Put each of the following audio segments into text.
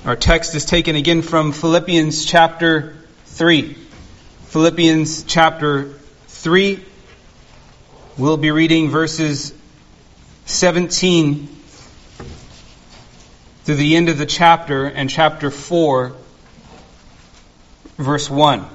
Our text is taken again from Philippians chapter 3. Philippians chapter 3. We'll be reading verses 17 through the end of the chapter and chapter 4, verse 1.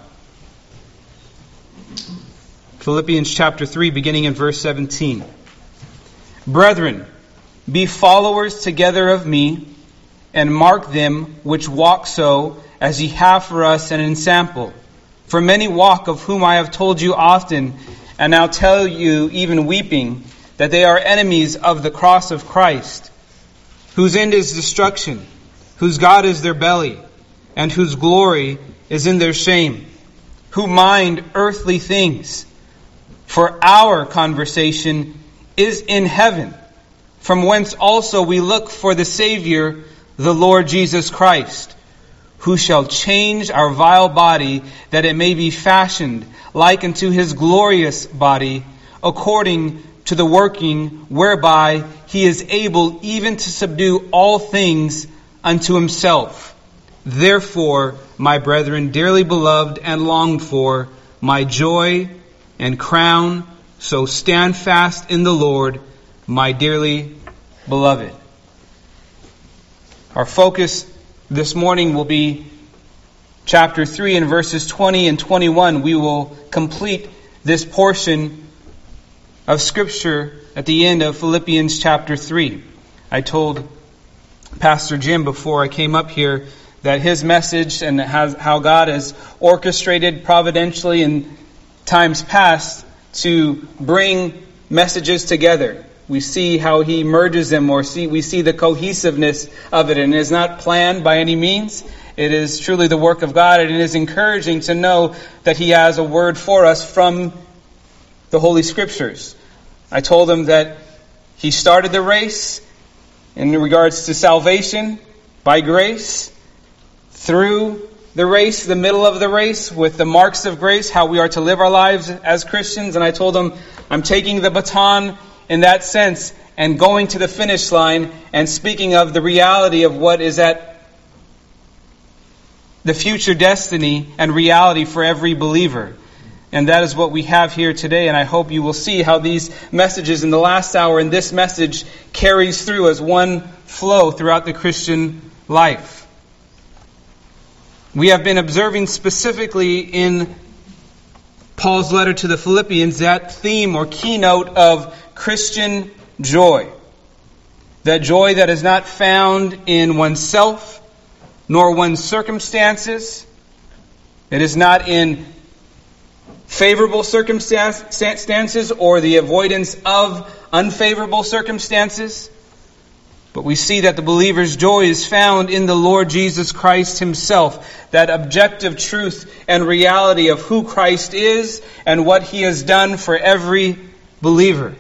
Philippians chapter 3, beginning in verse 17. Brethren, be followers together of me, and mark them which walk so, as ye have for us an ensample. For many walk, of whom I have told you often, and now tell you even weeping, that they are enemies of the cross of Christ, whose end is destruction, whose God is their belly, and whose glory is in their shame, who mind earthly things. For our conversation is in heaven, from whence also we look for the Savior, the Lord Jesus Christ, who shall change our vile body, that it may be fashioned like unto his glorious body, according to the working whereby he is able even to subdue all things unto himself. Therefore, my brethren, dearly beloved and longed for, my joy and crown, so stand fast in the Lord, my dearly beloved. Our focus this morning will be chapter 3 and verses 20 and 21. We will complete this portion of Scripture at the end of Philippians chapter 3. I told Pastor Jim before I came up here that his message and how God has orchestrated providentially in times past to bring messages together. We see how he merges them, we see the cohesiveness of it, and it is not planned by any means. It is truly the work of God, and it is encouraging to know that he has a word for us from the Holy Scriptures. I told him that he started the race in regards to salvation by grace, through the race, the middle of the race, with the marks of grace, how we are to live our lives as Christians. And I told him, I'm taking the baton in that sense and going to the finish line and speaking of the reality of what is at the future destiny and reality for every believer. And that is what we have here today, and I hope you will see how these messages in the last hour and this message carries through as one flow throughout the Christian life. We have been observing specifically in Paul's letter to the Philippians that theme or keynote of Christian joy. That joy that is not found in oneself nor one's circumstances. It is not in favorable circumstances or the avoidance of unfavorable circumstances. But we see that the believer's joy is found in the Lord Jesus Christ himself. That objective truth and reality of who Christ is and what he has done for every believer.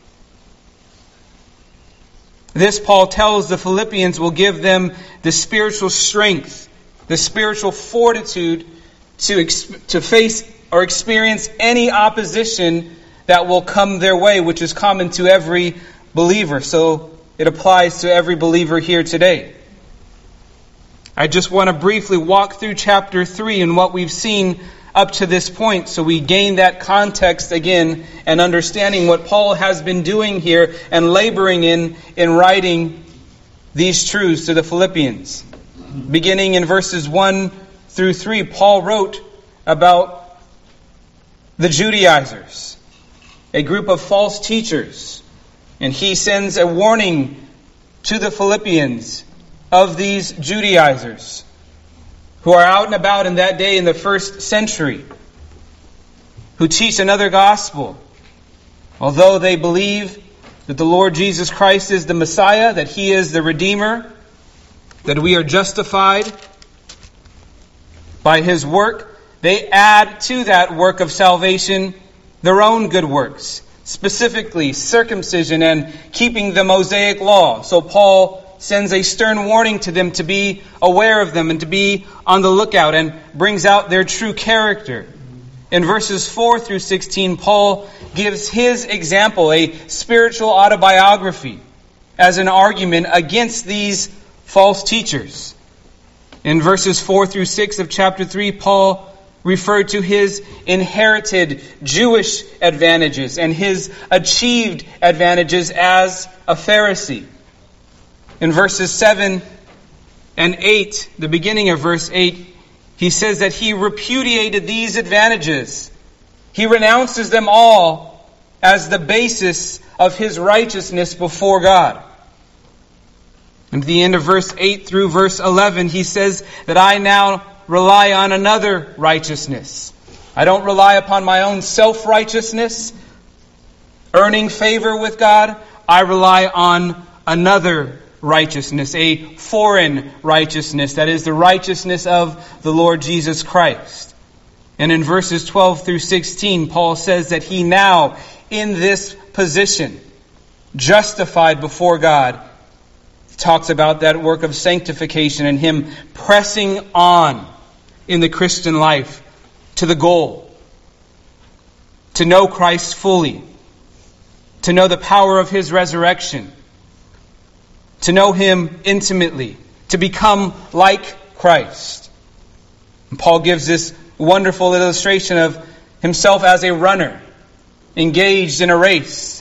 This, Paul tells the Philippians, will give them the spiritual strength, the spiritual fortitude to face or experience any opposition that will come their way, which is common to every believer. So it applies to every believer here today. I just want to briefly walk through chapter 3 and what we've seen up to this point, so we gain that context again and understanding what Paul has been doing here and laboring in writing these truths to the Philippians. Beginning in verses 1 through 3, Paul wrote about the Judaizers, a group of false teachers, and he sends a warning to the Philippians of these Judaizers who are out and about in that day in the first century, who teach another gospel. Although they believe that the Lord Jesus Christ is the Messiah, that he is the Redeemer, that we are justified by his work, they add to that work of salvation their own good works, specifically circumcision and keeping the Mosaic law. So Paul sends a stern warning to them to be aware of them and to be on the lookout, and brings out their true character. In verses 4 through 16, Paul gives his example, a spiritual autobiography, as an argument against these false teachers. In verses 4 through 6 of chapter 3, Paul referred to his inherited Jewish advantages and his achieved advantages as a Pharisee. In verses 7 and 8, the beginning of verse 8, he says that he repudiated these advantages. He renounces them all as the basis of his righteousness before God. And at the end of verse 8 through verse 11, he says that I now rely on another righteousness. I don't rely upon my own self-righteousness, earning favor with God. I rely on another righteousness, a foreign righteousness, that is the righteousness of the Lord Jesus Christ. And in verses 12 through 16, Paul says that he now, in this position, justified before God, talks about that work of sanctification and him pressing on in the Christian life to the goal, to know Christ fully, to know the power of his resurrection, to know him intimately, to become like Christ. And Paul gives this wonderful illustration of himself as a runner engaged in a race.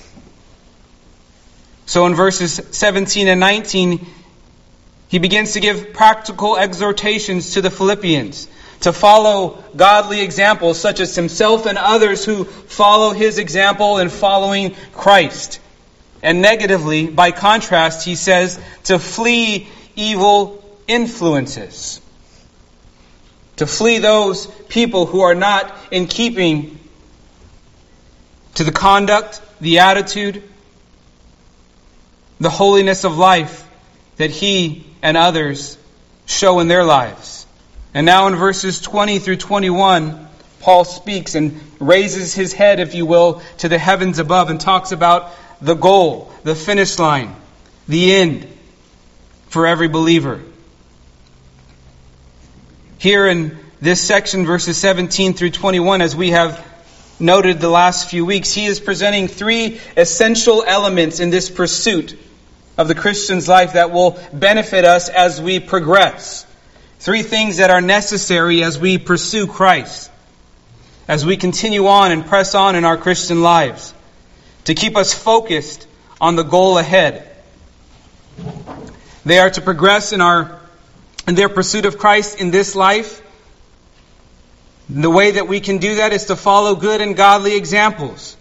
So in verses 17 and 19, he begins to give practical exhortations to the Philippians to follow godly examples such as himself and others who follow his example in following Christ. And negatively, by contrast, he says to flee evil influences. To flee those people who are not in keeping to the conduct, the attitude, the holiness of life that he and others show in their lives. And now in verses 20 through 21, Paul speaks and raises his head, if you will, to the heavens above and talks about the goal, the finish line, the end for every believer. Here in this section, verses 17 through 21, as we have noted the last few weeks, he is presenting three essential elements in this pursuit of the Christian's life that will benefit us as we progress. Three things that are necessary as we pursue Christ, as we continue on and press on in our Christian lives, to keep us focused on the goal ahead. They are to progress in their pursuit of Christ in this life. The way that we can do that is to follow good and godly examples.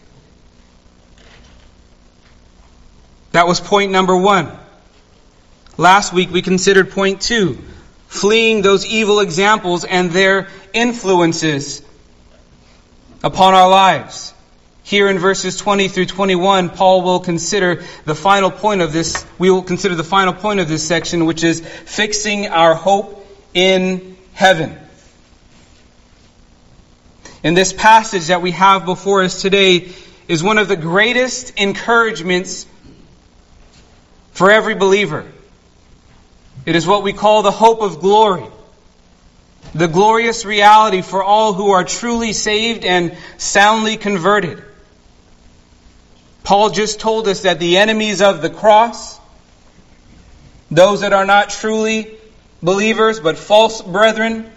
That was point number 1. Last week we considered point 2, fleeing those evil examples and their influences upon our lives. Here in verses 20 through 21, Paul will consider the final point of this. We will consider the final point of this section, which is fixing our hope in heaven. In this passage that we have before us today is one of the greatest encouragements for every believer. It is what we call the hope of glory. The glorious reality for all who are truly saved and soundly converted. Paul just told us that the enemies of the cross, those that are not truly believers but false brethren,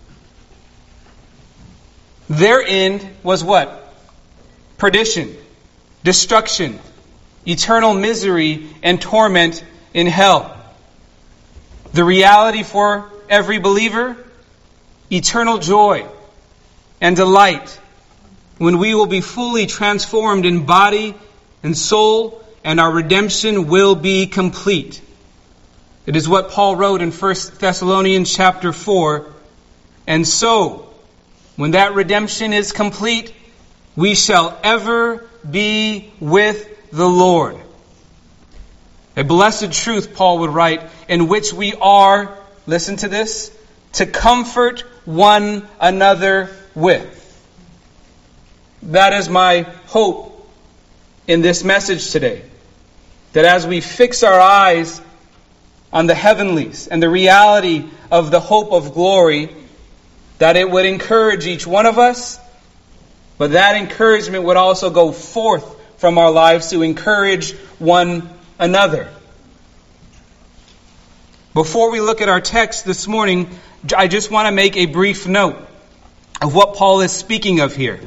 their end was what? Perdition, destruction, eternal misery and torment in hell. The reality for every believer, eternal joy and delight when we will be fully transformed in body and soul, and our redemption will be complete. It is what Paul wrote in 1 Thessalonians chapter 4. And so, when that redemption is complete, we shall ever be with the Lord. A blessed truth, Paul would write, in which we are, listen to this, to comfort one another with. That is my hope in this message today. That as we fix our eyes on the heavenlies and the reality of the hope of glory, that it would encourage each one of us, but that encouragement would also go forth from our lives to encourage one another. Before we look at our text this morning, I just want to make a brief note of what Paul is speaking of here.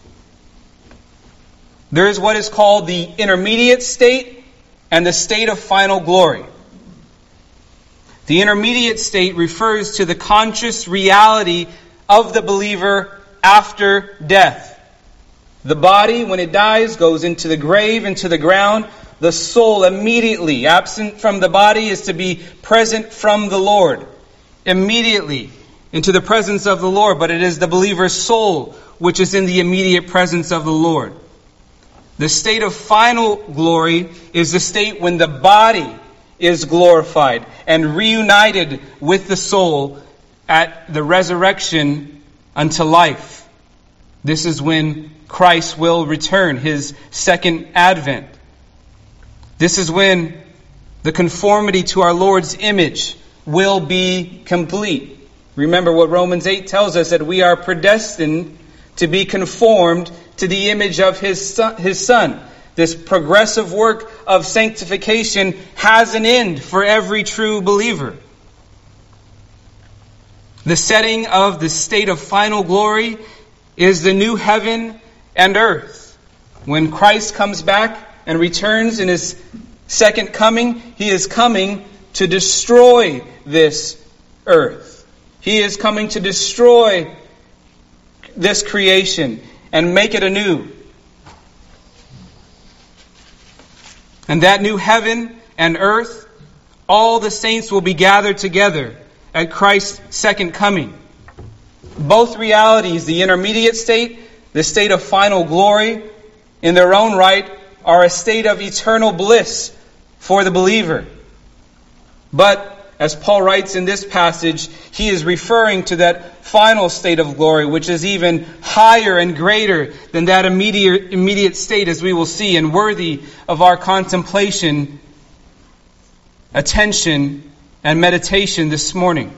There is what is called the intermediate state and the state of final glory. The intermediate state refers to the conscious reality of the believer after death. The body, when it dies, goes into the grave, into the ground. The soul immediately, absent from the body, is to be present from the Lord. Immediately into the presence of the Lord. But it is the believer's soul which is in the immediate presence of the Lord. The state of final glory is the state when the body is glorified and reunited with the soul at the resurrection unto life. This is when Christ will return, his second advent. This is when the conformity to our Lord's image will be complete. Remember what Romans 8 tells us, that we are predestined to be conformed to the image of his Son. This progressive work of sanctification has an end for every true believer. The setting of the state of final glory is the new heaven and earth. When Christ comes back and returns in his second coming, he is coming to destroy this earth. He is coming to destroy this creation and make it anew. And that new heaven and earth, all the saints will be gathered together at Christ's second coming. Both realities, the intermediate state, the state of final glory, in their own right, are a state of eternal bliss for the believer. But, as Paul writes in this passage, he is referring to that final state of glory, which is even higher and greater than that immediate state, as we will see, and worthy of our contemplation, attention, and meditation this morning.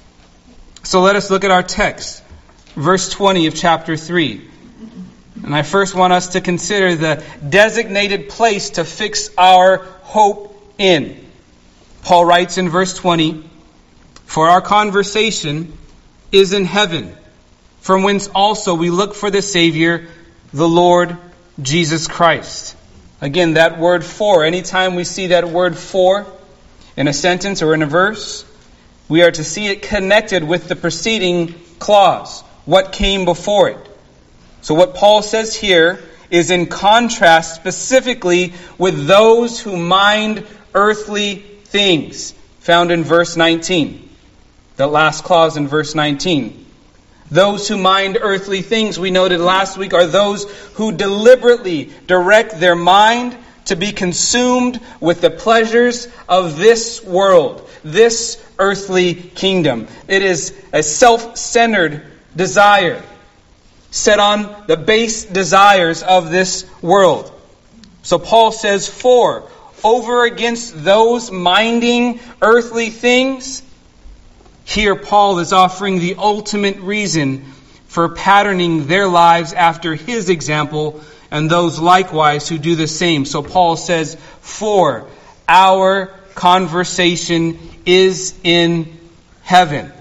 So let us look at our text, verse 20 of chapter 3. And I first want us to consider the designated place to fix our hope in. Paul writes in verse 20, "For our conversation is in heaven, from whence also we look for the Savior, the Lord Jesus Christ." Again, that word "for," anytime we see that word "for" in a sentence or in a verse, we are to see it connected with the preceding clause, what came before it. So what Paul says here is in contrast specifically with those who mind earthly things, found in verse 19. The last clause in verse 19. Those who mind earthly things, we noted last week, are those who deliberately direct their mind to be consumed with the pleasures of this world, this earthly kingdom. It is a self-centered desire, set on the base desires of this world. So Paul says, "For, over against those minding earthly things," here Paul is offering the ultimate reason for patterning their lives after his example, and those likewise who do the same. So Paul says, "For our conversation is in heaven."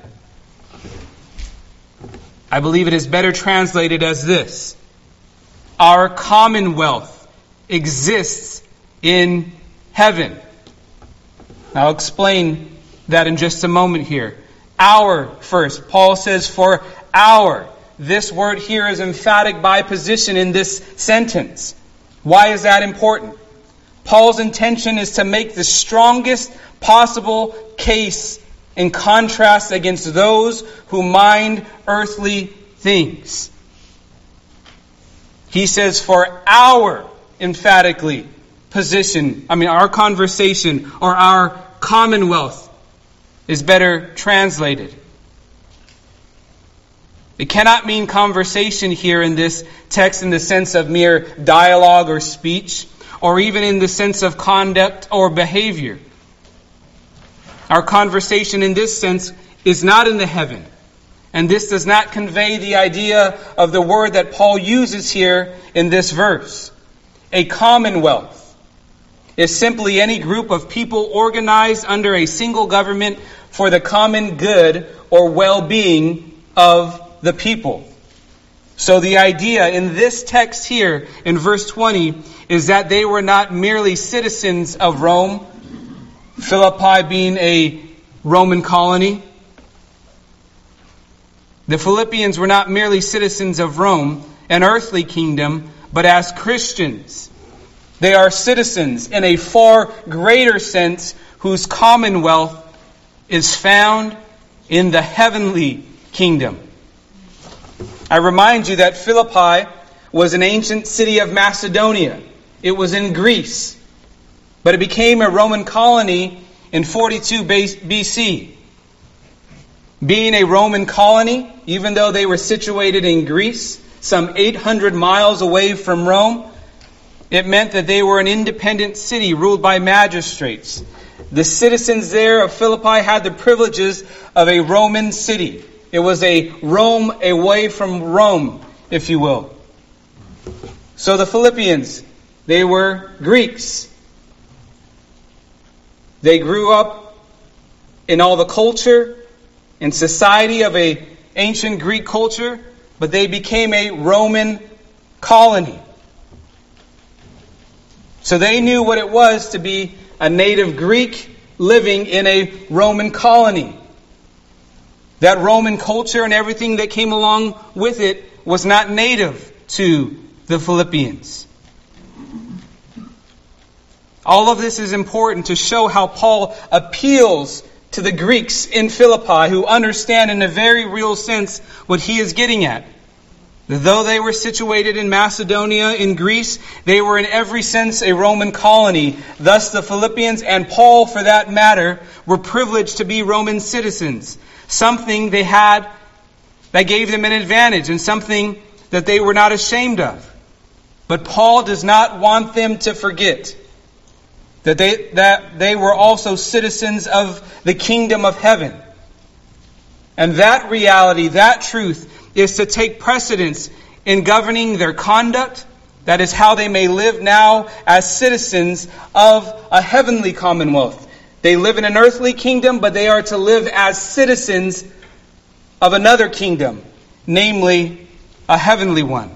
I believe it is better translated as this: our commonwealth exists in heaven. I'll explain that in just a moment here. Our first. Paul says, "For our." This word here is emphatic by position in this sentence. Why is that important? Paul's intention is to make the strongest possible case in contrast against those who mind earthly things. He says, "For our," emphatically, our conversation or our commonwealth is better translated. It cannot mean conversation here in this text in the sense of mere dialogue or speech, or even in the sense of conduct or behavior. Our conversation in this sense is not in the heaven. And this does not convey the idea of the word that Paul uses here in this verse. A commonwealth. is simply any group of people organized under a single government for the common good or well-being of the people. So the idea in this text here in verse 20 is that they were not merely citizens of Rome, Philippi being a Roman colony. The Philippians were not merely citizens of Rome, an earthly kingdom, but as Christians, they are citizens in a far greater sense whose commonwealth is found in the heavenly kingdom. I remind you that Philippi was an ancient city of Macedonia. It was in Greece, but it became a Roman colony in 42 BC. Being a Roman colony, even though they were situated in Greece, some 800 miles away from Rome, it meant that they were an independent city ruled by magistrates. The citizens there of Philippi had the privileges of a Roman city. It was a Rome away from Rome, if you will. So the Philippians, they were Greeks. They grew up in all the culture and society of an ancient Greek culture, but they became a Roman colony. So they knew what it was to be a native Greek living in a Roman colony. That Roman culture and everything that came along with it was not native to the Philippians. All of this is important to show how Paul appeals to the Greeks in Philippi who understand in a very real sense what he is getting at. Though they were situated in Macedonia, in Greece, they were in every sense a Roman colony. Thus the Philippians, and Paul for that matter, were privileged to be Roman citizens. Something they had that gave them an advantage and something that they were not ashamed of. But Paul does not want them to forget that they were also citizens of the kingdom of heaven. And that reality, that truth, is to take precedence in governing their conduct. That is how they may live now as citizens of a heavenly commonwealth. They live in an earthly kingdom, but they are to live as citizens of another kingdom, namely a heavenly one.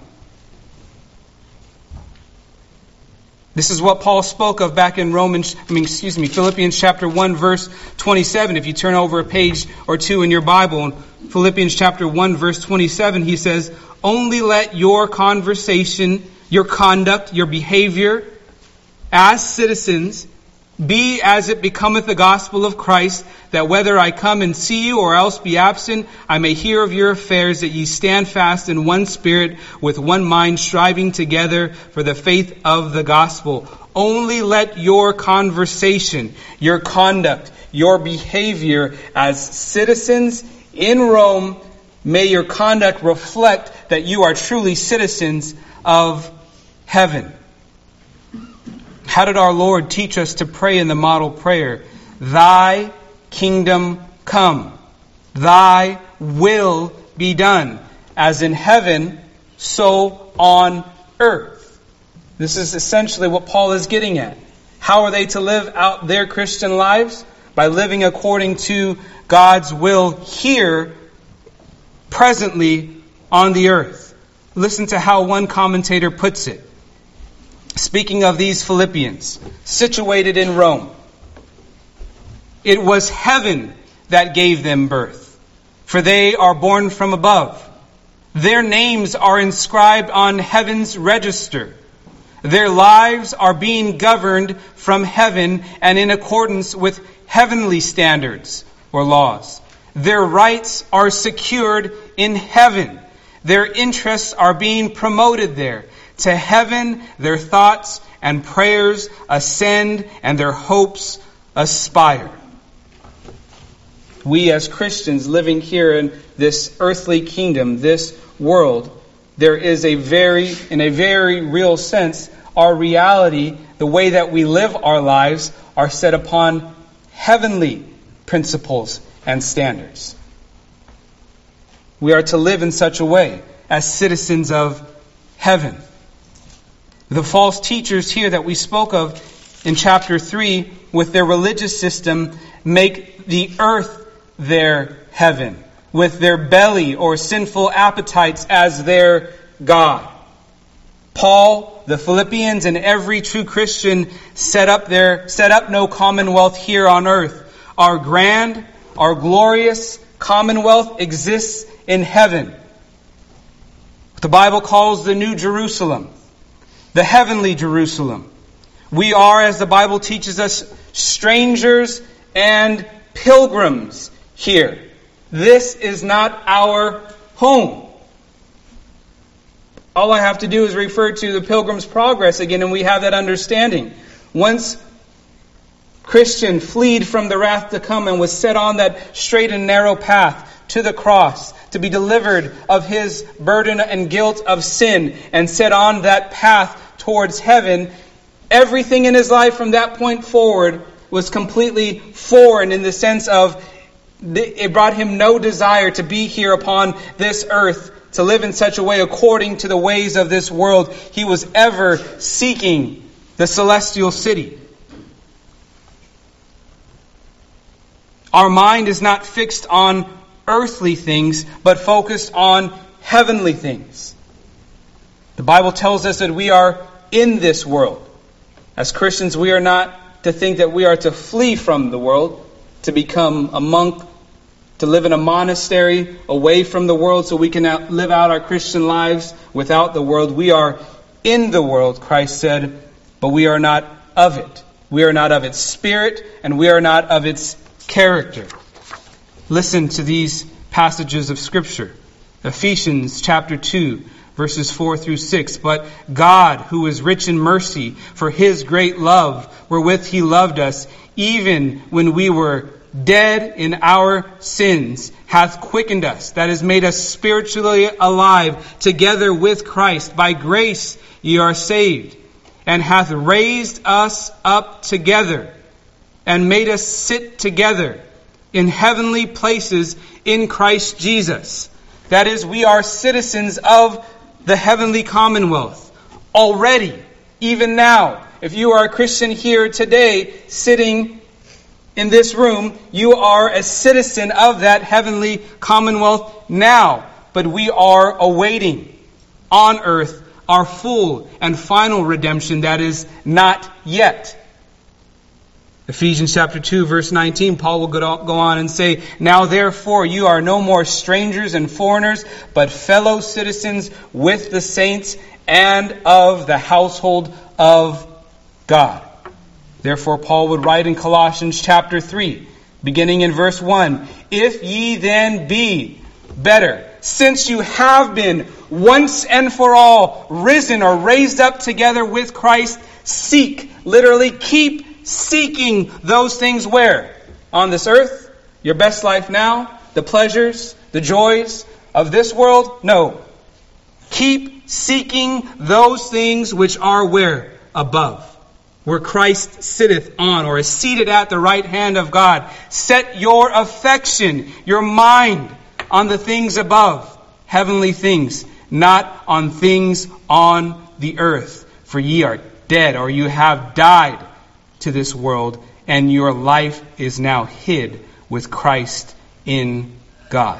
This is what Paul spoke of back in Philippians chapter 1 verse 27. If you turn over a page or two in your Bible, Philippians chapter 1 verse 27, he says, "Only let your conversation, your conduct, your behavior as citizens be as it becometh the gospel of Christ, that whether I come and see you or else be absent, I may hear of your affairs, that ye stand fast in one spirit, with one mind, striving together for the faith of the gospel." Only let your conversation, your conduct, your behavior as citizens in Rome, may your conduct reflect that you are truly citizens of heaven. How did our Lord teach us to pray in the model prayer? Thy kingdom come. Thy will be done. As in heaven, so on earth. This is essentially what Paul is getting at. How are they to live out their Christian lives? By living according to God's will here, presently on the earth. Listen to how one commentator puts it. Speaking of these Philippians, situated in Rome, it was heaven that gave them birth, for they are born from above. Their names are inscribed on heaven's register. Their lives are being governed from heaven and in accordance with heavenly standards or laws. Their rights are secured in heaven. Their interests are being promoted there. To heaven their thoughts and prayers ascend and their hopes aspire. We as Christians living here in this earthly kingdom, this world, there is in a very real sense, our reality, the way that we live our lives are set upon heavenly principles and standards. We are to live in such a way as citizens of heaven. The false teachers here that we spoke of in chapter 3 with their religious system make the earth their heaven, with their belly or sinful appetites as their God. Paul, the Philippians, and every true Christian set up no commonwealth here on earth. Our grand, our glorious commonwealth exists in heaven. The Bible calls the New Jerusalem, the heavenly Jerusalem. We are, as the Bible teaches us, strangers and pilgrims here. This is not our home. All I have to do is refer to the Pilgrim's Progress again, and we have that understanding. Once Christian fled from the wrath to come and was set on that straight and narrow path to the cross to be delivered of his burden and guilt of sin and set on that path towards heaven, everything in his life from that point forward was completely foreign in the sense of it brought him no desire to be here upon this earth, to live in such a way according to the ways of this world. He was ever seeking the celestial city. Our mind is not fixed on earthly things, but focused on heavenly things. The Bible tells us that we are in this world. As Christians, we are not to think that we are to flee from the world, to become a monk, to live in a monastery away from the world so we can live out our Christian lives without the world. We are in the world, Christ said, but we are not of it. We are not of its spirit, and we are not of its character. Listen to these passages of Scripture. Ephesians chapter 2, verses 4 through 6. But God, who is rich in mercy, for his great love, wherewith he loved us, even when we were dead in our sins, hath quickened us, that is, made us spiritually alive together with Christ. By grace ye are saved, and hath raised us up together, and made us sit together in heavenly places in Christ Jesus. That is, we are citizens of the heavenly commonwealth already, even now. If you are a Christian here today, sitting in this room, you are a citizen of that heavenly commonwealth now. But we are awaiting on earth our full and final redemption that is not yet. Ephesians chapter 2, verse 19, Paul will go on and say, Now therefore you are no more strangers and foreigners, but fellow citizens with the saints and of the household of God. Therefore Paul would write in Colossians chapter 3, beginning in verse 1, If ye then be better, since you have been once and for all risen or raised up together with Christ, seek, literally keep seeking those things where? On this earth? Your best life now? The pleasures, the joys of this world? No. Keep seeking those things which are where? Above. Where Christ sitteth on or is seated at the right hand of God. Set your affection, your mind on the things above, heavenly things, not on things on the earth. For ye are dead, or you have died to this world, and your life is now hid with Christ in God.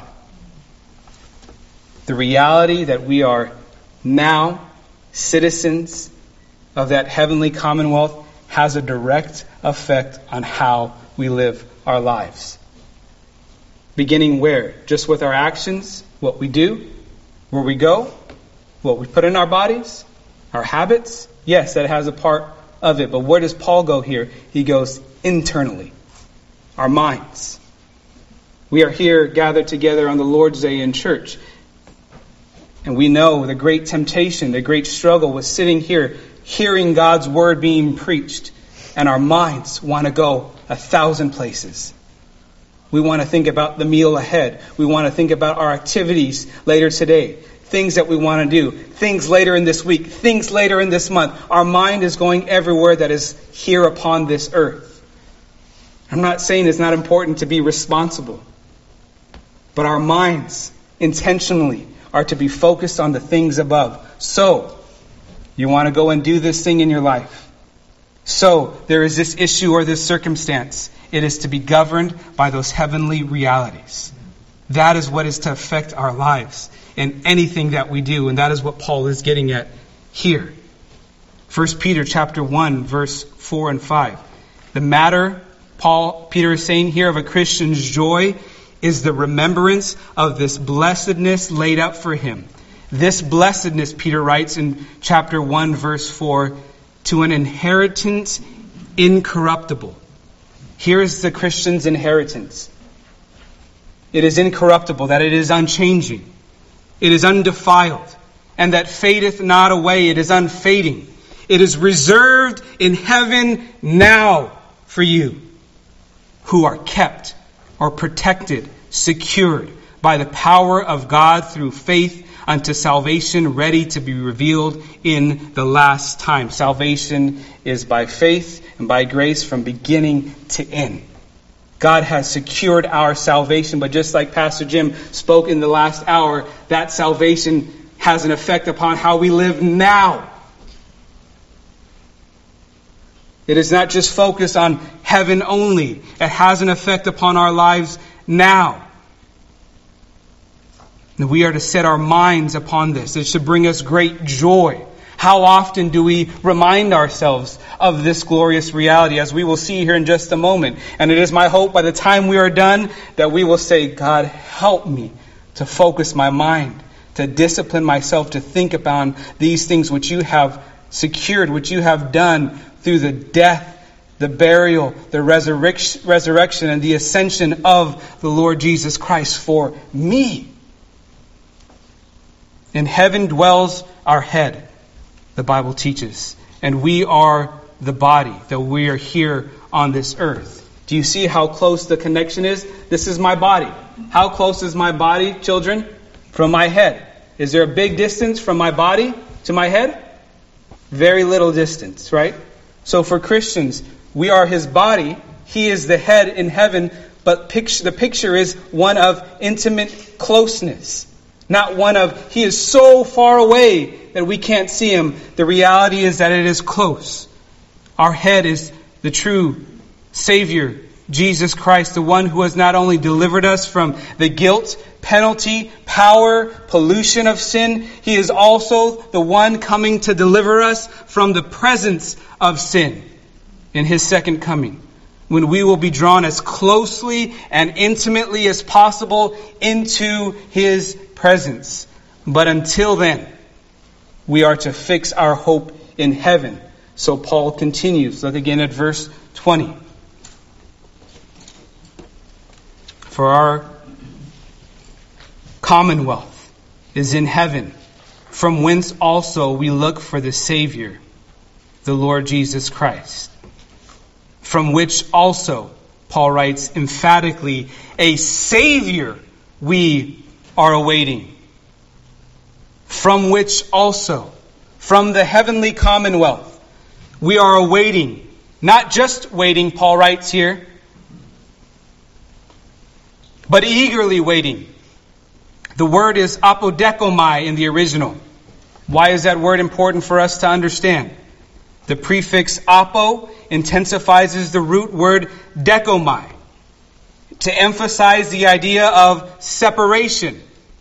The reality that we are now citizens of that heavenly commonwealth has a direct effect on how we live our lives. Beginning where? Just with our actions, what we do, where we go, what we put in our bodies, our habits. Yes, that has a part of it. But where does Paul go here? He goes internally. Our minds. We are here gathered together on the Lord's Day in church. And we know the great temptation, the great struggle was sitting here, hearing God's word being preached. And our minds want to go 1,000 places. We want to think about the meal ahead. We want to think about our activities later today. Things that we want to do. Things later in this week. Things later in this month. Our mind is going everywhere that is here upon this earth. I'm not saying it's not important to be responsible. But our minds intentionally are to be focused on the things above. So, you want to go and do this thing in your life. So there is this issue or this circumstance. It is to be governed by those heavenly realities. That is what is to affect our lives in anything that we do. And that is what Paul is getting at here. 1 Peter chapter 1, verse 4 and 5. The matter Peter is saying here of a Christian's joy is the remembrance of this blessedness laid up for him. This blessedness, Peter writes in chapter 1, verse 4, to an inheritance incorruptible. Here is the Christian's inheritance. It is incorruptible, that it is unchanging. It is undefiled, and that fadeth not away. It is unfading. It is reserved in heaven now for you, who are kept or protected, secured by the power of God through faith unto salvation, ready to be revealed in the last time. Salvation is by faith and by grace from beginning to end. God has secured our salvation, but just like Pastor Jim spoke in the last hour, that salvation has an effect upon how we live now. It is not just focused on heaven only. It has an effect upon our lives now. And we are to set our minds upon this. It should bring us great joy. How often do we remind ourselves of this glorious reality, as we will see here in just a moment? And it is my hope by the time we are done that we will say, God, help me to focus my mind, to discipline myself, to think about these things which you have secured, which you have done through the death, the burial, the resurrection, and the ascension of the Lord Jesus Christ for me. In heaven dwells our head, the Bible teaches, and we are the body, though we are here on this earth. Do you see how close the connection is? This is my body. How close is my body, children, from my head? Is there a big distance from my body to my head? Very little distance, right? So for Christians, we are His body. He is the head in heaven, but the picture is one of intimate closeness. Not one of, He is so far away that we can't see Him. The reality is that it is close. Our head is the true Savior, Jesus Christ, the one who has not only delivered us from the guilt, penalty, power, pollution of sin, He is also the one coming to deliver us from the presence of sin in His second coming, when we will be drawn as closely and intimately as possible into His presence. But until then, we are to fix our hope in heaven. So Paul continues. Look again at verse 20. For our commonwealth is in heaven, from whence also we look for the Savior, the Lord Jesus Christ. From which also, Paul writes emphatically, a Savior we are awaiting. From which also, from the heavenly commonwealth, we are awaiting. Not just waiting, Paul writes here, but eagerly waiting. The word is apodekomai in the original. Why is that word important for us to understand? The prefix apo intensifies the root word dekomai to emphasize the idea of separation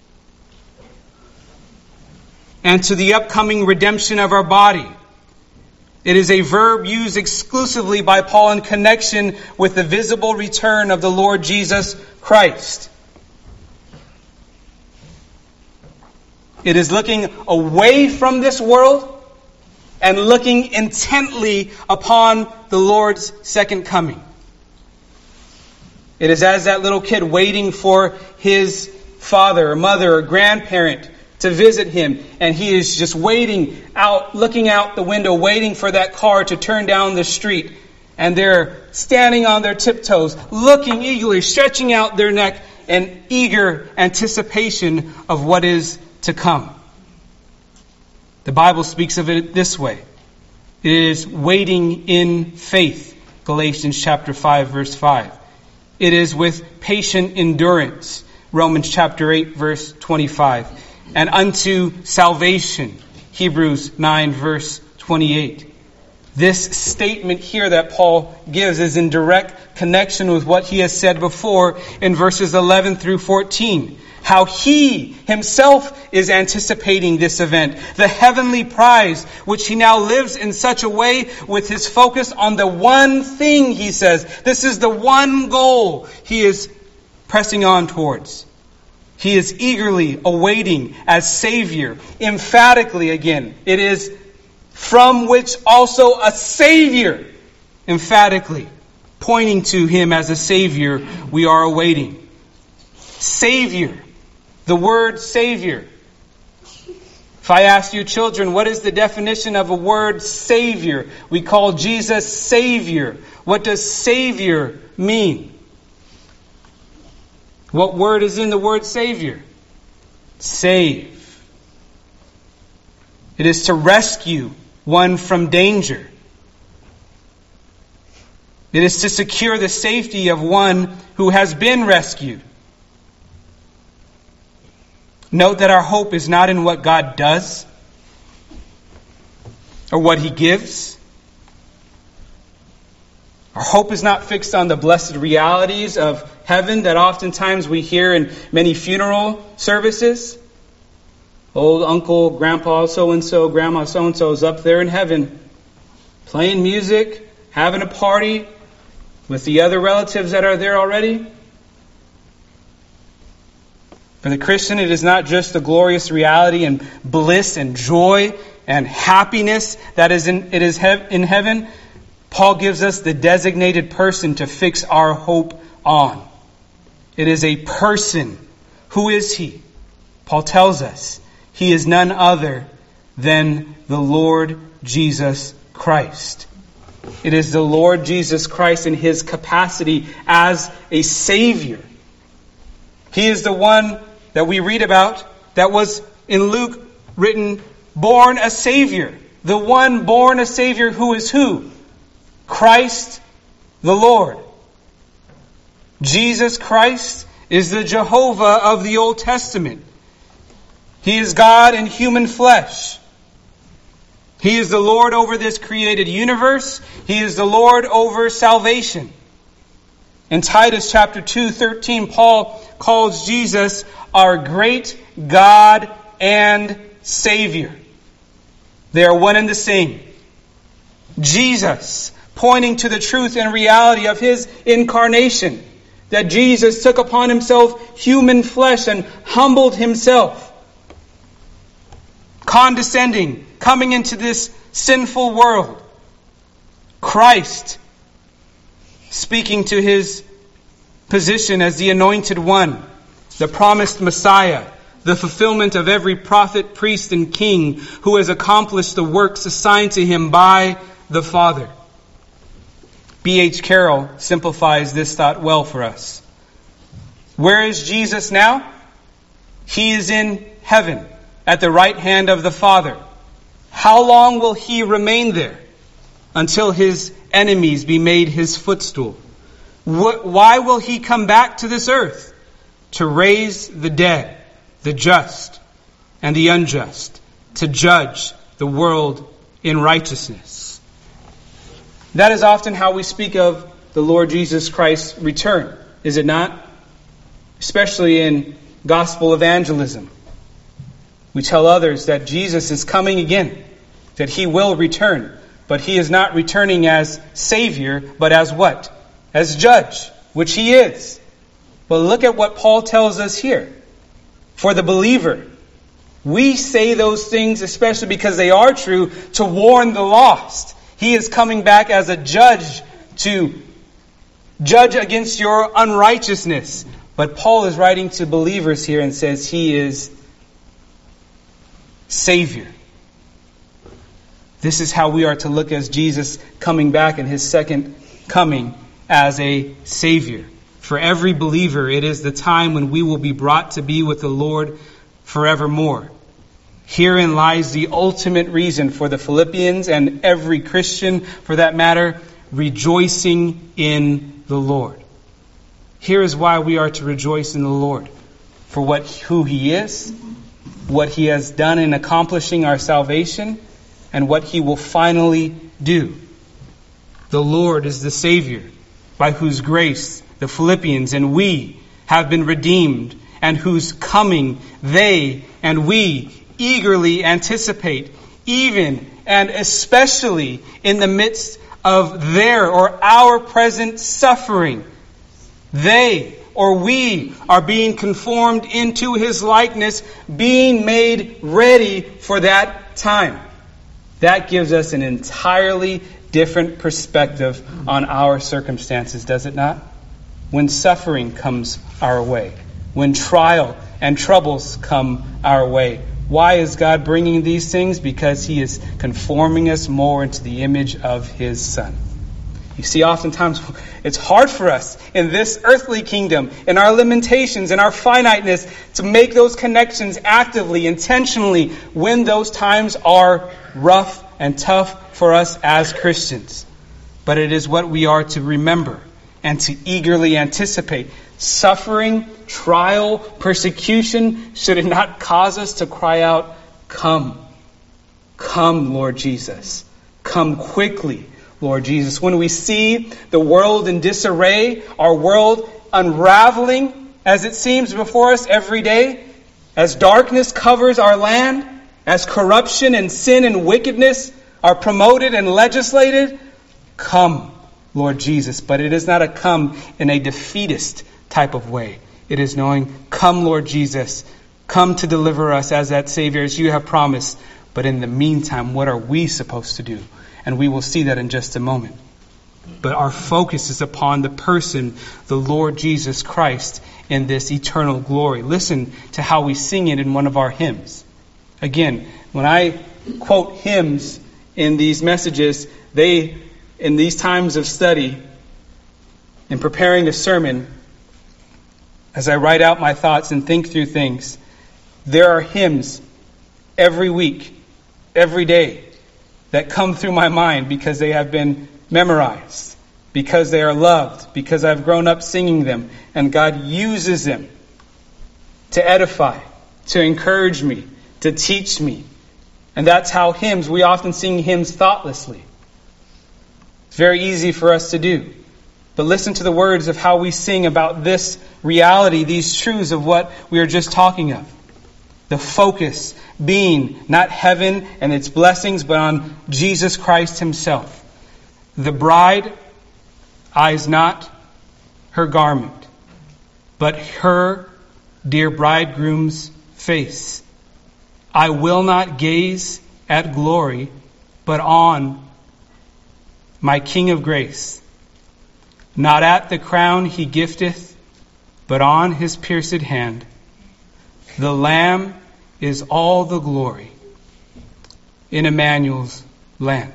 and to the upcoming redemption of our body. It is a verb used exclusively by Paul in connection with the visible return of the Lord Jesus Christ. It is looking away from this world and looking intently upon the Lord's second coming. It is as that little kid waiting for his father or mother or grandparent to visit him, and he is just waiting out, looking out the window, waiting for that car to turn down the street. And they're standing on their tiptoes, looking eagerly, stretching out their neck in eager anticipation of what is to come. The Bible speaks of it this way. It is waiting in faith. Galatians chapter 5, verse 5. It is with patient endurance. Romans chapter 8, verse 25. And unto salvation. Hebrews 9, verse 28. This statement here that Paul gives is in direct connection with what he has said before in verses 11 through 14. How he himself is anticipating this event, the heavenly prize, which he now lives in such a way with his focus on the one thing, he says. This is the one goal he is pressing on towards. He is eagerly awaiting as Savior. Emphatically again, it is from which also a Savior, emphatically pointing to him as a Savior, we are awaiting. Savior. The word Savior. If I ask you children, what is the definition of a word Savior? We call Jesus Savior. What does Savior mean? What word is in the word Savior? Save. It is to rescue one from danger. It is to secure the safety of one who has been rescued. Note that our hope is not in what God does or what He gives. Our hope is not fixed on the blessed realities of heaven that oftentimes we hear in many funeral services. Old uncle, grandpa so-and-so, grandma so-and-so is up there in heaven, playing music, having a party with the other relatives that are there already. For the Christian, it is not just the glorious reality and bliss and joy and happiness that is in heaven. Paul gives us the designated person to fix our hope on. It is a person. Who is He? Paul tells us He is none other than the Lord Jesus Christ. It is the Lord Jesus Christ in His capacity as a Savior. He is the one that we read about that was in Luke written, born a Savior. The one born a Savior who is who? Christ the Lord. Jesus Christ is the Jehovah of the Old Testament. He is God in human flesh. He is the Lord over this created universe. He is the Lord over salvation. In Titus chapter 2:13, Paul calls Jesus our great God and Savior. They are one and the same. Jesus, pointing to the truth and reality of His incarnation, that Jesus took upon Himself human flesh and humbled Himself, condescending, coming into this sinful world. Christ, speaking to His position as the Anointed One, the promised Messiah, the fulfillment of every prophet, priest, and king who has accomplished the works assigned to Him by the Father. B.H. Carroll simplifies this thought well for us. Where is Jesus now? He is in heaven, at the right hand of the Father. How long will He remain there? Until His enemies be made His footstool. Why will He come back to this earth? To raise the dead, the just, and the unjust. To judge the world in righteousness. That is often how we speak of the Lord Jesus Christ's return, is it not? Especially in gospel evangelism. We tell others that Jesus is coming again, that He will return. But He is not returning as Savior, but as what? As Judge, which He is. But look at what Paul tells us here. For the believer, we say those things especially because they are true to warn the lost. He is coming back as a judge to judge against your unrighteousness. But Paul is writing to believers here and says He is Savior. This is how we are to look as Jesus coming back in His second coming as a Savior. For every believer, it is the time when we will be brought to be with the Lord forevermore. Herein lies the ultimate reason for the Philippians and every Christian, for that matter, rejoicing in the Lord. Here is why we are to rejoice in the Lord. For who He is, what He has done in accomplishing our salvation, and what He will finally do. The Lord is the Savior, by whose grace the Philippians and we have been redeemed, and whose coming they and we eagerly anticipate, even and especially in the midst of their or our present suffering. They or we are being conformed into His likeness, being made ready for that time. That gives us an entirely different perspective on our circumstances, does it not? When suffering comes our way, when trial and troubles come our way. Why is God bringing these things? Because He is conforming us more into the image of His Son. You see, oftentimes it's hard for us in this earthly kingdom, in our limitations, in our finiteness, to make those connections actively, intentionally, when those times are rough and tough for us as Christians. But it is what we are to remember and to eagerly anticipate. Suffering, trial, persecution, should it not cause us to cry out, "Come, come, Lord Jesus. Come quickly, Lord Jesus." When we see the world in disarray, our world unraveling as it seems before us every day, as darkness covers our land, as corruption and sin and wickedness are promoted and legislated, come, Lord Jesus. But it is not a come in a defeatist type of way. It is knowing, come, Lord Jesus, come to deliver us as that Savior, as you have promised. But in the meantime, what are we supposed to do? And we will see that in just a moment. But our focus is upon the person, the Lord Jesus Christ, in this eternal glory. Listen to how we sing it in one of our hymns. Again, when I quote hymns in these messages, in these times of study, in preparing the sermon, as I write out my thoughts and think through things, there are hymns every week, every day, that come through my mind because they have been memorized, because they are loved, because I've grown up singing them, and God uses them to edify, to encourage me, to teach me. And that's how hymns, we often sing hymns thoughtlessly. It's very easy for us to do. But listen to the words of how we sing about this reality, these truths of what we are just talking of. The focus being not heaven and its blessings, but on Jesus Christ Himself. The bride eyes not her garment, but her dear bridegroom's face. I will not gaze at glory, but on my King of grace. Not at the crown He gifteth, but on His pierced hand. The Lamb is all the glory in Emmanuel's land.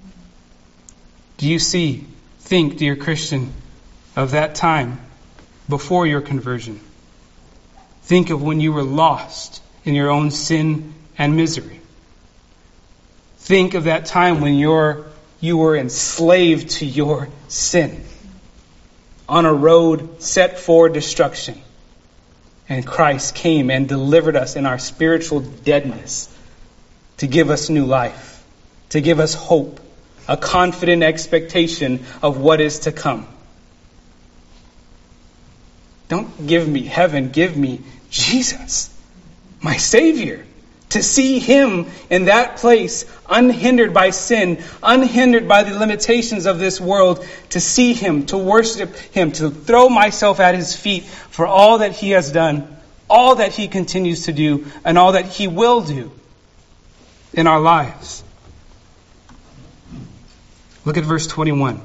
Do you think, dear Christian, of that time before your conversion? Think of when you were lost in your own sin and misery. Think of that time when you were enslaved to your sin, on a road set for destruction. And Christ came and delivered us in our spiritual deadness to give us new life, to give us hope, a confident expectation of what is to come. Don't give me heaven, give me Jesus, my Savior. To see Him in that place, unhindered by sin, unhindered by the limitations of this world, to see Him, to worship Him, to throw myself at His feet for all that He has done, all that He continues to do, and all that He will do in our lives. Look at verse 21.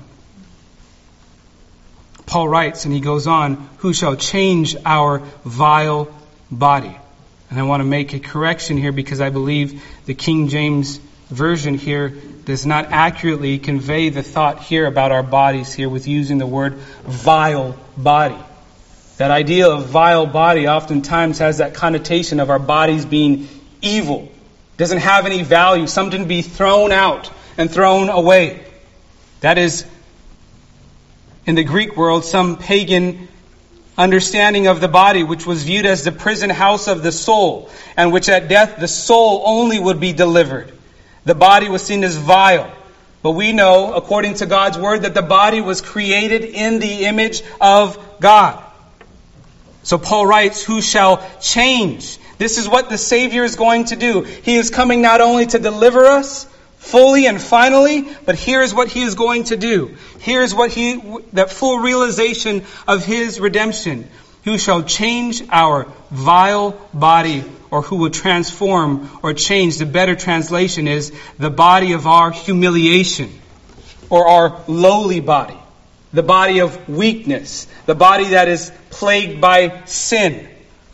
Paul writes, and he goes on, who shall change our vile body. And I want to make a correction here because I believe the King James Version here does not accurately convey the thought here about our bodies here with using the word vile body. That idea of vile body oftentimes has that connotation of our bodies being evil. Doesn't have any value, something to be thrown out and thrown away. That is, in the Greek world, some pagan understanding of the body, which was viewed as the prison house of the soul, and which at death the soul only would be delivered. The body was seen as vile, But we know, according to God's word, that the body was created in the image of God. So Paul writes, who shall change? This is what the Savior is going to do. He is coming not only to deliver us fully and finally, but here's what He is going to do. Here's what that full realization of His redemption. Who shall change our vile body, or who will transform or change? The better translation is the body of our humiliation, or our lowly body, the body of weakness, the body that is plagued by sin.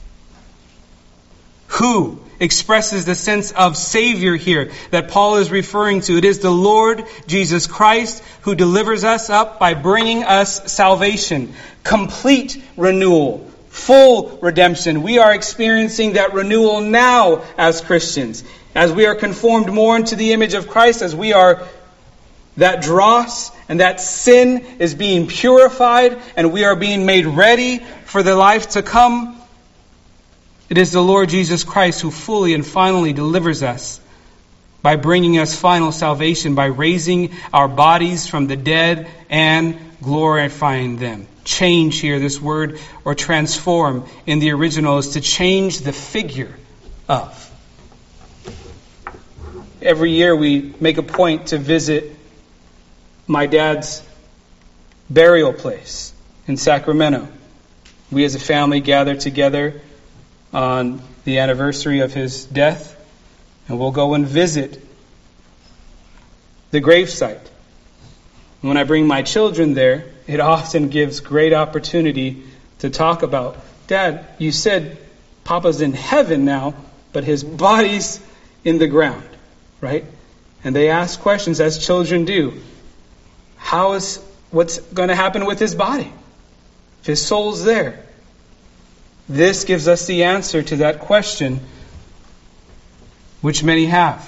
Who expresses the sense of Savior here that Paul is referring to? It is the Lord Jesus Christ who delivers us up by bringing us salvation, complete renewal, full redemption. We are experiencing that renewal now as Christians, as we are conformed more into the image of Christ, as we are that dross and that sin is being purified and we are being made ready for the life to come. It is the Lord Jesus Christ who fully and finally delivers us by bringing us final salvation, by raising our bodies from the dead and glorifying them. Change here, this word, or transform in the original, is to change the figure of. Every year we make a point to visit my dad's burial place in Sacramento. We as a family gather together on the anniversary of his death, and we'll go and visit the gravesite. When I bring my children there, it often gives great opportunity to talk about, Dad, you said Papa's in heaven now, but his body's in the ground, right? And they ask questions, as children do. What's going to happen with his body if his soul's there? This gives us the answer to that question, which many have.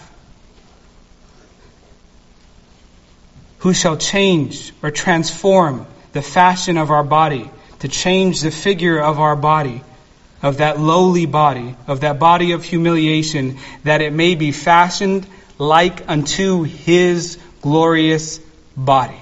Who shall change or transform the fashion of our body, to change the figure of our body, of that lowly body, of that body of humiliation, that it may be fashioned like unto His glorious body.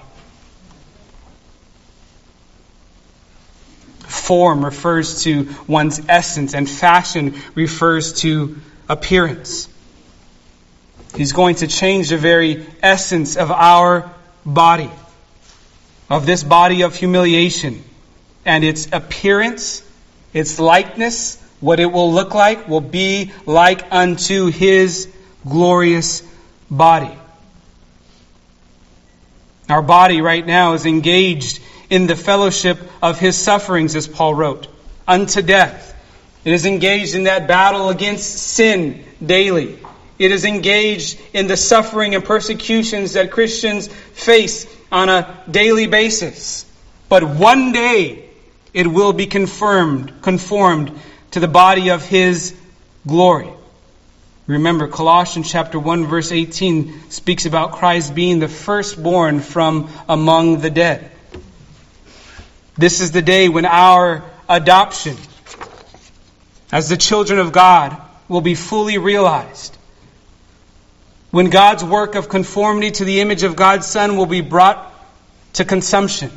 Form refers to one's essence, and fashion refers to appearance. He's going to change the very essence of our body, of this body of humiliation, and its appearance, its likeness, what it will look like, will be like unto His glorious body. Our body right now is engaged in the fellowship of His sufferings, as Paul wrote, unto death. It is engaged in that battle against sin daily. It is engaged in the suffering and persecutions that Christians face on a daily basis. But one day it will be conformed to the body of His glory. Remember, Colossians chapter 1 verse 18 speaks about Christ being the firstborn from among the dead. This is the day when our adoption as the children of God will be fully realized. When God's work of conformity to the image of God's Son will be brought to consumption.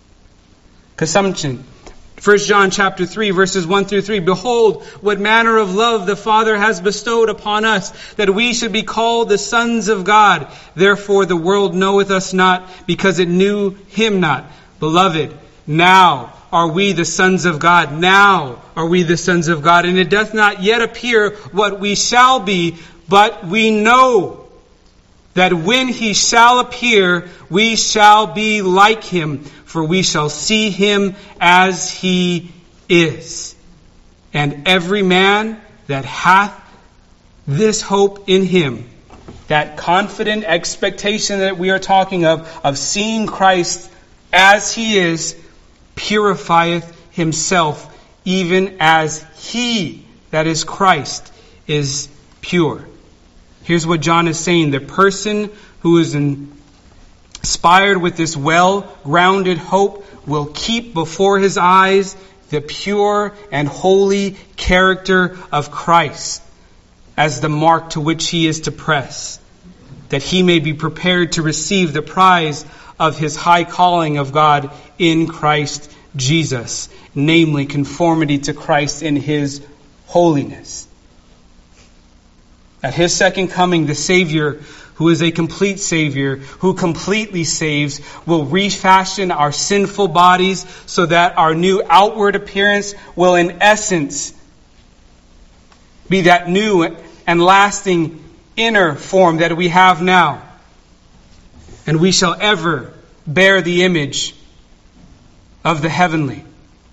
1 John chapter 3 verses 1 through 3. Behold, what manner of love the Father has bestowed upon us, that we should be called the sons of God. Therefore the world knoweth us not, because it knew Him not. Beloved, now are we the sons of God. Now are we the sons of God. And it doth not yet appear what we shall be, but we know that when He shall appear, we shall be like Him, for we shall see Him as He is. And every man that hath this hope in Him, that confident expectation that we are talking of seeing Christ as He is, purifieth himself, even as He, that is Christ, is pure. Here's what John is saying. The person who is inspired with this well-grounded hope will keep before his eyes the pure and holy character of Christ as the mark to which he is to press. that he may be prepared to receive the prize of his high calling of God in Christ Jesus, namely conformity to Christ in his holiness. At his second coming, the Savior, who is a complete Savior, who completely saves, will refashion our sinful bodies so that our new outward appearance will in essence be that new and lasting inner form that we have now. And we shall ever bear the image of the heavenly.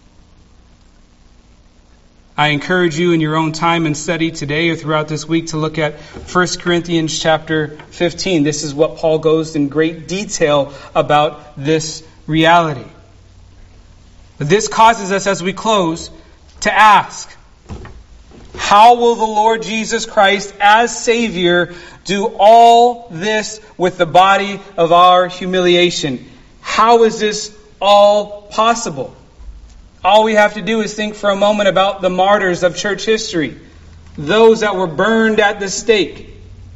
I encourage you in your own time and study today or throughout this week to look at 1 Corinthians chapter 15. This is what Paul goes in great detail about this reality. This causes us, as we close, to ask, how will the Lord Jesus Christ, as Savior, do all this with the body of our humiliation? How is this all possible? All we have to do is think for a moment about the martyrs of church history, those that were burned at the stake,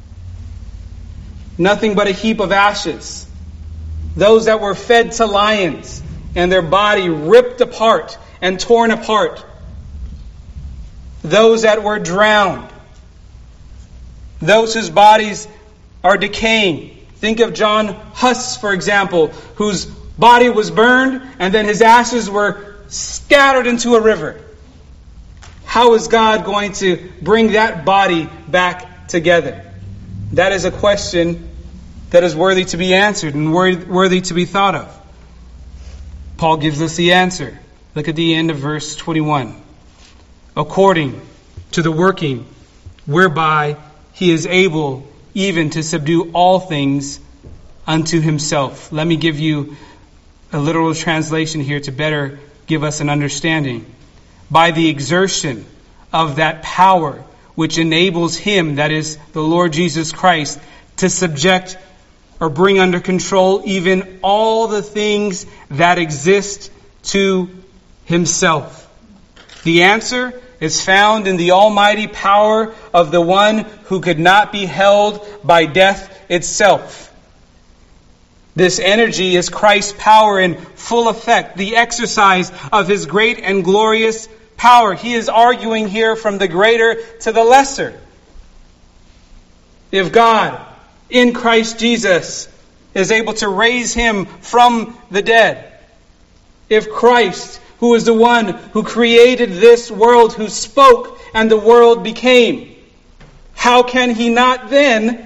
nothing but a heap of ashes, those that were fed to lions and their body ripped apart and torn apart, those that were drowned, those whose bodies are decaying. Think of John Huss, for example, whose body was burned and then his ashes were scattered into a river. How is God going to bring that body back together? That is a question that is worthy to be answered and worthy to be thought of. Paul gives us the answer. Look at the end of verse 21. According to the working whereby he is able even to subdue all things unto himself. Let me give you a literal translation here to better give us an understanding. By the exertion of that power which enables him, that is the Lord Jesus Christ, to subject or bring under control even all the things that exist to himself. The answer is found in the almighty power of the one who could not be held by death itself. This energy is Christ's power in full effect, the exercise of his great and glorious power. He is arguing here from the greater to the lesser. If God, in Christ Jesus, is able to raise him from the dead, if Christ, who is the one who created this world, who spoke and the world became, how can he not then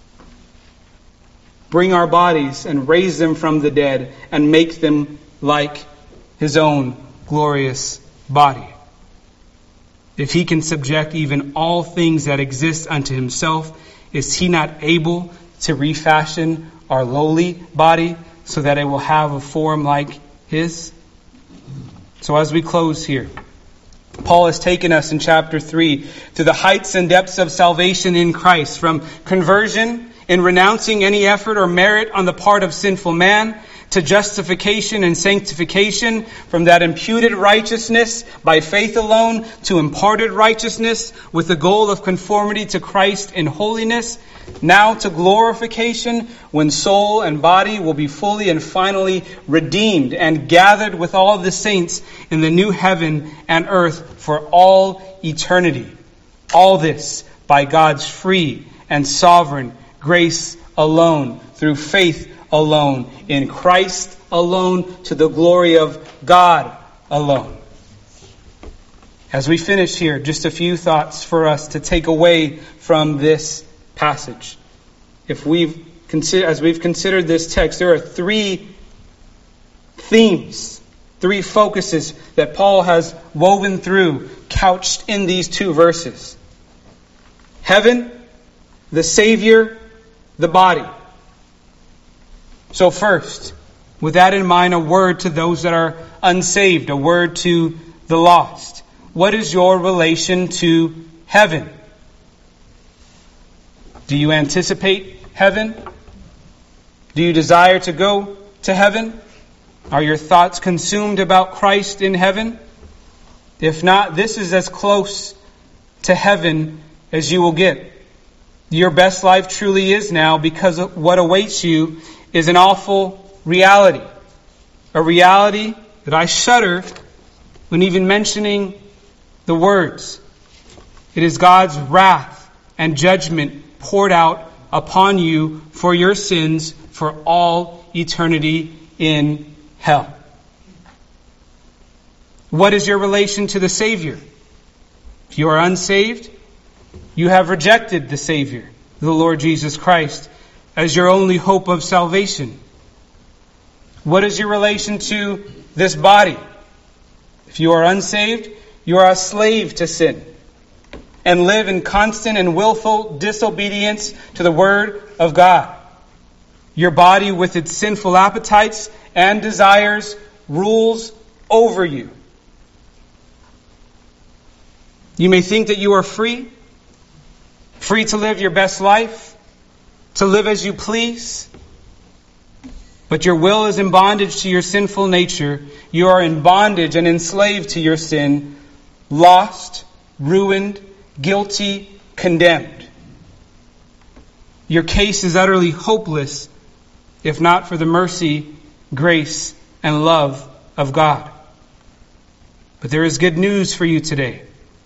bring our bodies and raise them from the dead and make them like his own glorious body? If he can subject even all things that exist unto himself, is he not able to refashion our lowly body so that it will have a form like his? So as we close here, Paul has taken us in chapter 3 to the heights and depths of salvation in Christ, from conversion in renouncing any effort or merit on the part of sinful man, to justification and sanctification, from that imputed righteousness by faith alone to imparted righteousness with the goal of conformity to Christ in holiness, now to glorification, when soul and body will be fully and finally redeemed and gathered with all of the saints in the new heaven and earth for all eternity. All this by God's free and sovereign grace alone, through faith alone, in Christ alone, to the glory of God alone. As we finish here, just a few thoughts for us to take away from this passage. As we've considered this text, there are three themes, three focuses that Paul has woven through, couched in these two verses. Heaven, the Savior, the body. So first, with that in mind, a word to those that are unsaved, a word to the lost. What is your relation to heaven? Do you anticipate heaven? Do you desire to go to heaven? Are your thoughts consumed about Christ in heaven? If not, this is as close to heaven as you will get. Your best life truly is now, because what awaits you is an awful reality. A reality that I shudder when even mentioning the words. It is God's wrath and judgment poured out upon you for your sins for all eternity in hell. What is your relation to the Savior? If you are unsaved, you have rejected the Savior, the Lord Jesus Christ, as your only hope of salvation. What is your relation to this body? If you are unsaved, you are a slave to sin and live in constant and willful disobedience to the Word of God. Your body, with its sinful appetites and desires, rules over you. You may think that you are free to live your best life, to live as you please. But your will is in bondage to your sinful nature. You are in bondage and enslaved to your sin, lost, ruined, guilty, condemned. Your case is utterly hopeless, if not for the mercy, grace, and love of God. But there is good news for you today.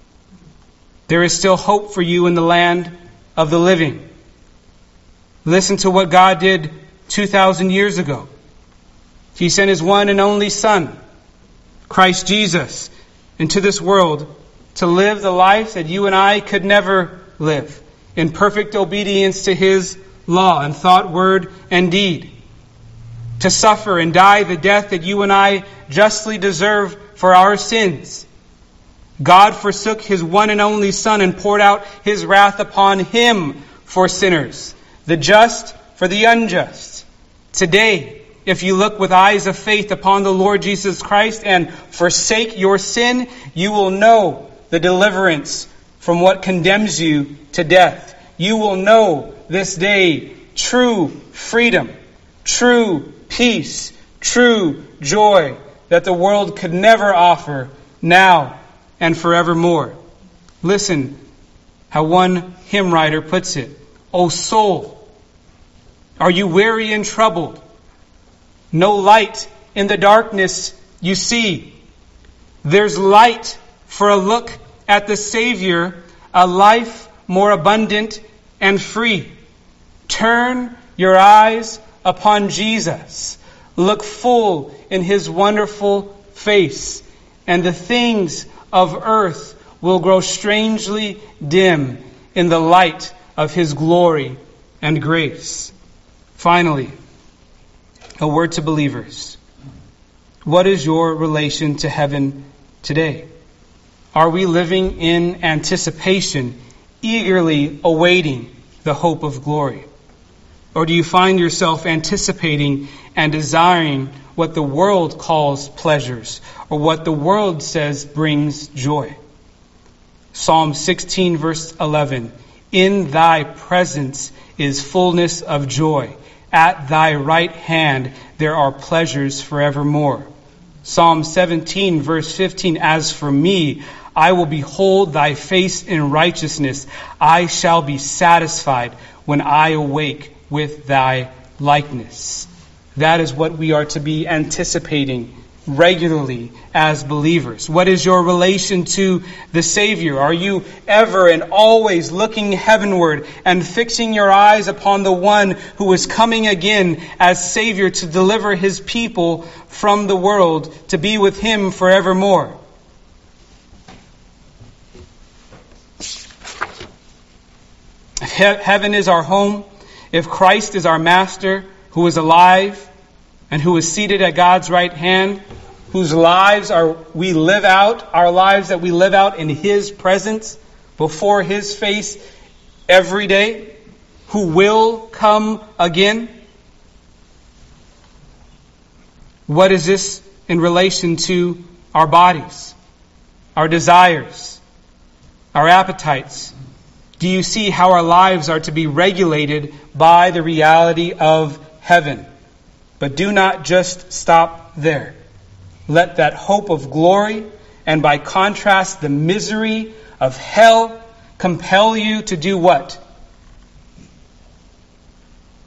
There is still hope for you in the land of the living. Listen to what God did 2,000 years ago. He sent His one and only Son, Christ Jesus, into this world to live the life that you and I could never live, in perfect obedience to His law in thought, word, and deed. To suffer and die the death that you and I justly deserve for our sins. God forsook His one and only Son and poured out His wrath upon Him for sinners, the just for the unjust. Today, if you look with eyes of faith upon the Lord Jesus Christ and forsake your sin, you will know the deliverance from what condemns you to death. You will know this day true freedom, true peace, true joy that the world could never offer now and forevermore. Listen how one hymn writer puts it. O soul, are you weary and troubled? No light in the darkness you see. There's light for a look at the Savior, a life more abundant and free. Turn your eyes upon Jesus. Look full in His wonderful face, and the things of earth will grow strangely dim in the light of His glory and grace. Finally, a word to believers. What is your relation to heaven today? Are we living in anticipation, eagerly awaiting the hope of glory? Or do you find yourself anticipating and desiring what the world calls pleasures, or what the world says brings joy? Psalm 16 verse 11, in Thy presence is fullness of joy. At Thy right hand there are pleasures forevermore. Psalm 17 verse 15, as for me, I will behold Thy face in righteousness. I shall be satisfied when I awake with Thy likeness. That is what we are to be anticipating regularly as believers. What is your relation to the Savior? Are you ever and always looking heavenward and fixing your eyes upon the one who is coming again as Savior to deliver His people from the world, to be with Him forevermore? If heaven is our home, if Christ is our Master, who is alive and who is seated at God's right hand, whose lives we live out, our lives that we live out in His presence, before His face every day, who will come again. What is this in relation to our bodies, our desires, our appetites? Do you see how our lives are to be regulated by the reality of heaven? But do not just stop there. Let that hope of glory, and by contrast the misery of hell, compel you to do what?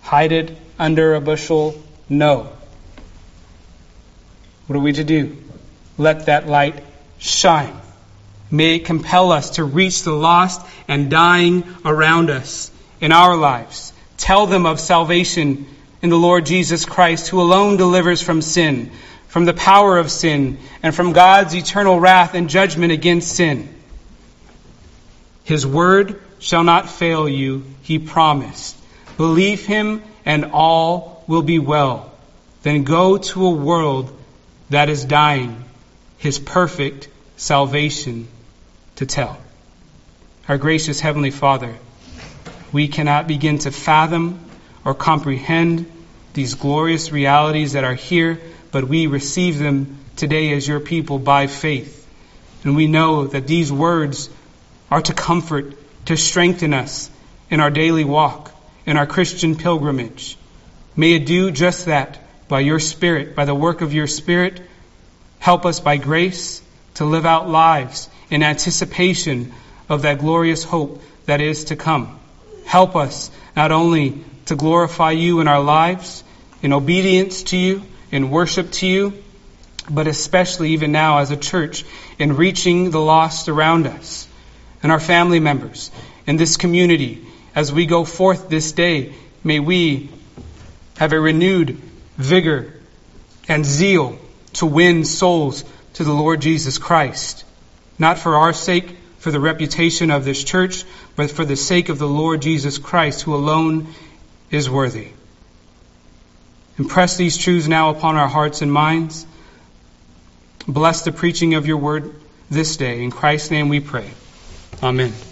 Hide it under a bushel? No. What are we to do? Let that light shine. May it compel us to reach the lost and dying around us in our lives. Tell them of salvation in the Lord Jesus Christ, who alone delivers from sin, from the power of sin, and from God's eternal wrath and judgment against sin. His word shall not fail you, he promised. Believe him and all will be well. Then go to a world that is dying, his perfect salvation to tell. Our gracious Heavenly Father, we cannot begin to fathom or comprehend these glorious realities that are here, but we receive them today as your people by faith. And we know that these words are to comfort, to strengthen us in our daily walk, in our Christian pilgrimage. May it do just that by your Spirit, by the work of your Spirit. Help us by grace to live out lives in anticipation of that glorious hope that is to come. Help us not only to glorify you in our lives, in obedience to you, in worship to you, but especially even now as a church in reaching the lost around us and our family members in this community. As we go forth this day, may we have a renewed vigor and zeal to win souls to the Lord Jesus Christ. Not for our sake, for the reputation of this church, but for the sake of the Lord Jesus Christ, who alone is worthy. Impress these truths now upon our hearts and minds. Bless the preaching of your word this day. In Christ's name we pray. Amen.